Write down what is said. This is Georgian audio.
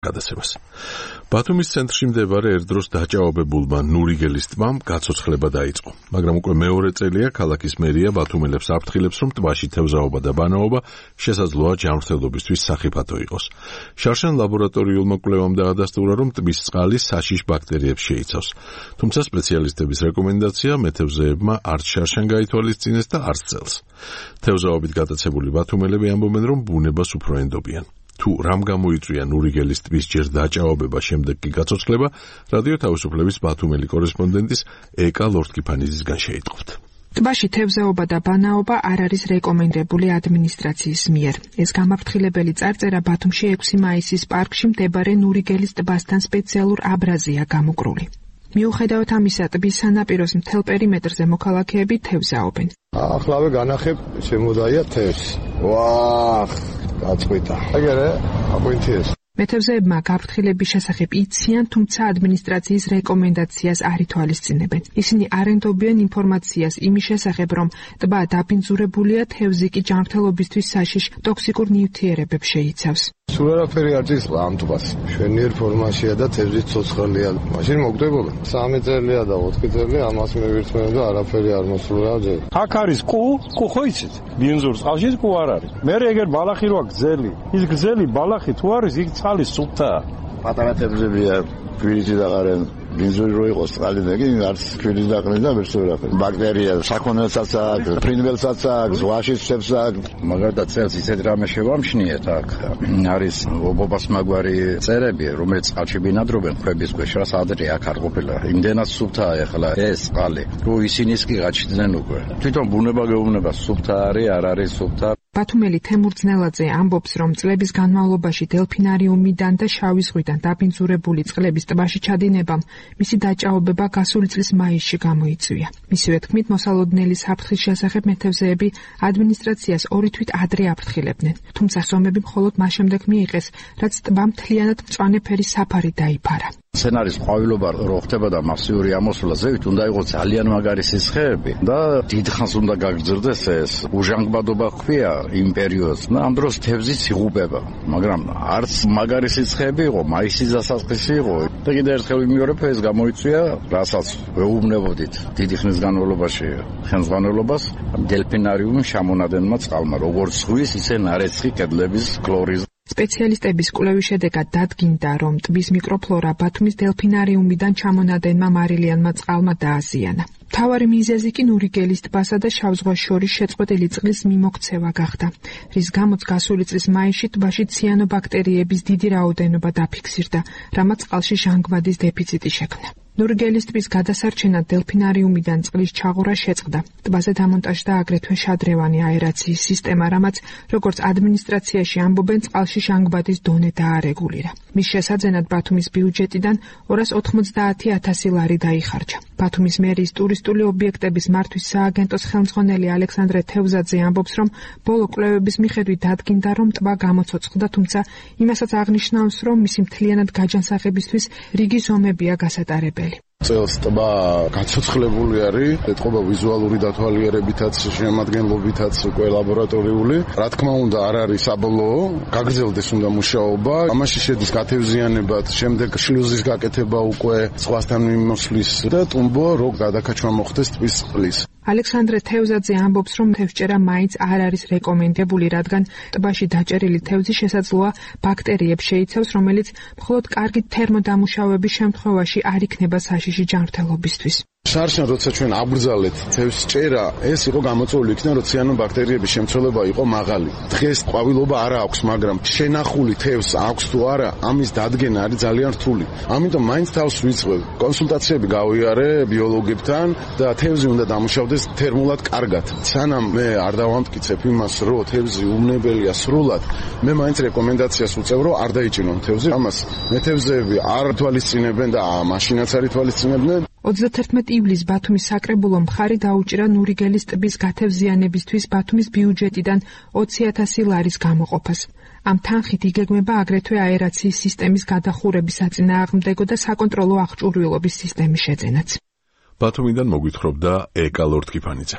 გადაცემას. ბათუმის ცენტრში მდებარე ერთდროს დაჭაობებულმა ნურიგელის ტბამ გაცოცხლება დაიწყო, მაგრამ უკვე მეორე წელია ქალაქის მერია ბათუმელებს აფრთხილებს, რომ ტბაში თევზაობა და ბანაობა შესაძლოა ჯანმრთელობისთვის სახიფათო იყოს. შარშან ლაბორატორიულმა კვლევამ დაადასტურა, რომ ტბის წყალი საშიშ ბაქტერიებს შეიცავს. თუმცა სპეციალისტების რეკომენდაცია მეთევზეებმა არც შარშან გაითვალისწინეს და არც წელს. თევზაობით გატაცებული ბათუმელები ამბობენ, რომ ბუნებას უფრო ენდობიან. თუ რამ გამოიწვია ნურიგელის ტბის ჯერ დაჭაობება, შემდეგ კი გაცოცხლება, რადიო თავისუფლების ბათუმელი კორესპონდენტის ეკა ლორთქიფანიძისგან შეიტყობთ. ტბაში თევზაობა და ბანაობა არ არის რეკომენდებული ადმინისტრაციის მიერ. ეს გამაფრთხილებელი წარწერა ბათუმში 6 მაისის პარკში მდებარე ნურიგელის ტბასთან სპეციალურ აბრაზია გამოკრული. მიუხედავად ამისა, ტბის სანაპიროს მთელ პერიმეტრზე მოქალაქეები თევზაობენ. ახლავე განახებ შემოდაია თევზს. ვახ, გაწყვიტა. აგერე, აპოინტიეს. მეთევზეებმა გაფრთხილების შესახებ იციან, თუმცა ადმინისტრაციის რეკომენდაციას არ ითვალისწინებენ. ისინი არ ენდობიან ინფორმაციას იმის შესახებ, რომ ტბა დაბინძურებულია, თევზი კი ჯანმრთელობისთვის საშიშ ტოქსიკურ ნივთიერებებს შეიცავს. სულ არაფერი არ ჭირს ამ ტბას. შვენიერ ფორმაშია და თევზის ცოცხალია. მაშინ მოგდებოდა. 3 წელია და 4 წელია ამას მევირთმევ და არაფერი არ მოსულა ჯერ. აქ არის კუ ხო იცით? ბინზურ წყალში კუ არ არის. მე ეგერ ბალახი როა გზელი. ის გზელი ბალახი თუ არის, იქ წყალი სუფთაა. პატარა თევზებია, ქვირითი დაყარენ. ბინზური რო იყოს წყალი და კი არც ქვირითი დაყრენ და ვერცერაფერი. ბაქტერია, საქონელსაც აქვს, ფრინველსაც აქვს, ზღვაში ცებს აქვს. მაგალითად წელს ისეთ რამე შევამჩნიეთ აქ. არის ობობას მაგვარი წერები, რომელიც წყალში ბინადრობენ ქვების ქვეშ, რაც ადრე აქ არ ყოფილა. იმდენად სუფთაა ახლა ეს წყალი, რომ ისინიც კი გაჩნდნენ უკვე. თვითონ ბუნება გეუბნება, სუფთა არის, არ არის სუფთა. ბათუმელი თემურ ძნელაძე ამბობს, რომ წლების განმავლობაში დელფინარიუმიდან და შავი ზღვიდან დაბინძურებული წყლების ტბაში ჩადინებამ მისი დაჭაობება გასული წლის მაისში გამოიწვია. მისივე თქმით, მოსალოდნელი საფრთხის შესახებ მეთევზეები ადმინისტრაციას 2 თვით ადრე აფრთხილებდნენ, თუმცა ხომები მხოლოდ მას შემდეგ მიიღეს, რაც ტბამ მთლიანად მწვანე ფერის საფარი დაიფარა. სცენარის ყვავილობა რო ხდებოდა მასიური ამოსვლა ზევით, უნდა იყოს ძალიან მაგარი სიცხეები და დიდხანს უნდა გაგრძელდეს ეს უჟანგბადობა ხвия იმ პერიოდს. და ამ დროს თევზიც იღუპება, მაგრამ არც მაგარი სიცხეები იყო, მაისის დასაწყისი იყო. და კიდევ ერთხელ ვიმეორებ, ეს გამოიწვია, რასაც ვეუბნებოდით დიდი ხნის განმავლობაში ხელმძღვანელობას, დელფინარიუმის შემონადენმა წყალმა, როგორც ზღვის, ისე ნარეცხი კედლების კლორის. სპეციალისტების კვლევის შედეგად დადგინდა, რომ ტბის მიკროფლორა ბათუმის დელფინარიუმიდან ჩამონადენმა მარილიანმა წყალმა დააზიანა. მთავარი მიზეზი კი ნურიგელის ტბასა და შავ ზღვას შორის შეწყვეტილი წყლის მიმოქცევა გახდა, რის გამოც გასული წლის მაისში ტბაში ციანობაქტერიების დიდი რაოდენობა დაფიქსირდა, რამაც წყალში ჟანგბადის დეფიციტი შექმნა. ნურიგელის ტბის გადასარჩენად დელფინარიუმიდან წყლის ჩაღვრა შეწყდა. ტბაზე დამონტაჟდა აგრეთვე შადრევანი აერაციის სისტემა, რამაც, როგორც ადმინისტრაციაში ამბობენ, წყალში ჟანგბადის დონე დაარეგულირა. მის შესაძენად ბათუმის ბიუჯეტიდან 290.000 ლარი დაიხარჯა. ბათუმის მერიის ტურისტული ობიექტების მართვის სააგენტოს ხელმძღვანელი ალექსანდრე თევზაძე ამბობს, რომ ბოლო კვლევების მიხედვით დადგინდა, რომ ტბა გამოცოცხლდა, თუმცა იმასაც აღნიშნავს, რომ მისი მთლიანად გაჯანსაღებისთვის რიგი ზომებია გასატარებელი. წელს ტბა გაცოცხლებული არის, ეთყობა ვიზუალური დათვალიერებითაც, შემადგენლობითაც, უკვე ლაბორატორიული. რა თქმა უნდა, არ არის საბოლოო, გაგრძელდეს უნდა მუშაობა. ამაში შედის გათევზიანებად, შემდეგ შლუზის გაკეთება უკვე ზღვასთან მიმოსვლის და ტუმბო რო გადაკაჩვა მოხდეს ტბის წყლის. ალექსანდრე თევზაძე ამბობს, რომ თევზჭერა მაინც არ არის რეკომენდებული, რადგან ტბაში დაჭერილი თევზი შესაძლოა ბაქტერიებს შეიცავს, რომელიც მხოლოდ კარგი თერმოდამუშავების შემთხვევაში არ იქნება საშიში ჯანმრთელობისთვის. შარშან როცა ჩვენ აბრძალეთ თევზჭერა, ეს იყო გამოწვეული იქნა, რომ ციანობაქტერიების შემცველობა იყო მაღალი. დღეს ყვავილობა არ აქვს, მაგრამ შენახული თევზს აქვს თუ არა, ამის დადგენა არის ძალიან რთული. ამიტომ მაინც თავს ვიწყებ. კონსულტაციები გავიარე ბიოლოგებთან და თევზი უნდა დამუშავდეს თერმულად კარგად. სანამ მე არ დავამტკიცებ იმას, რომ თევზი უვნებელია სრულად, მე მაინც რეკომენდაციას ვუწევ, რომ არ დაიჭირონ თევზი. ამას მეთევზეები არ თვალისწინებენ და მაშინაც არ თვალისწინებდნენ. 31 ივლისს ბათუმის საკრებულო მხარი დაუჭირა ნურიგელის ტბის გათევზიანებისთვის ბათუმის ბიუჯეტიდან 20.000 ლარის გამოყოფას. ამ თანხით იგეგმება აგრეთვე აერაციის სისტემის გადახურების საწინააღმდეგო და საკონტროლო აღჭურვილობის სისტემის შეძენაც. ბათუმიდან მოგვითხრობდა ეკა ლორთქიფანიძე.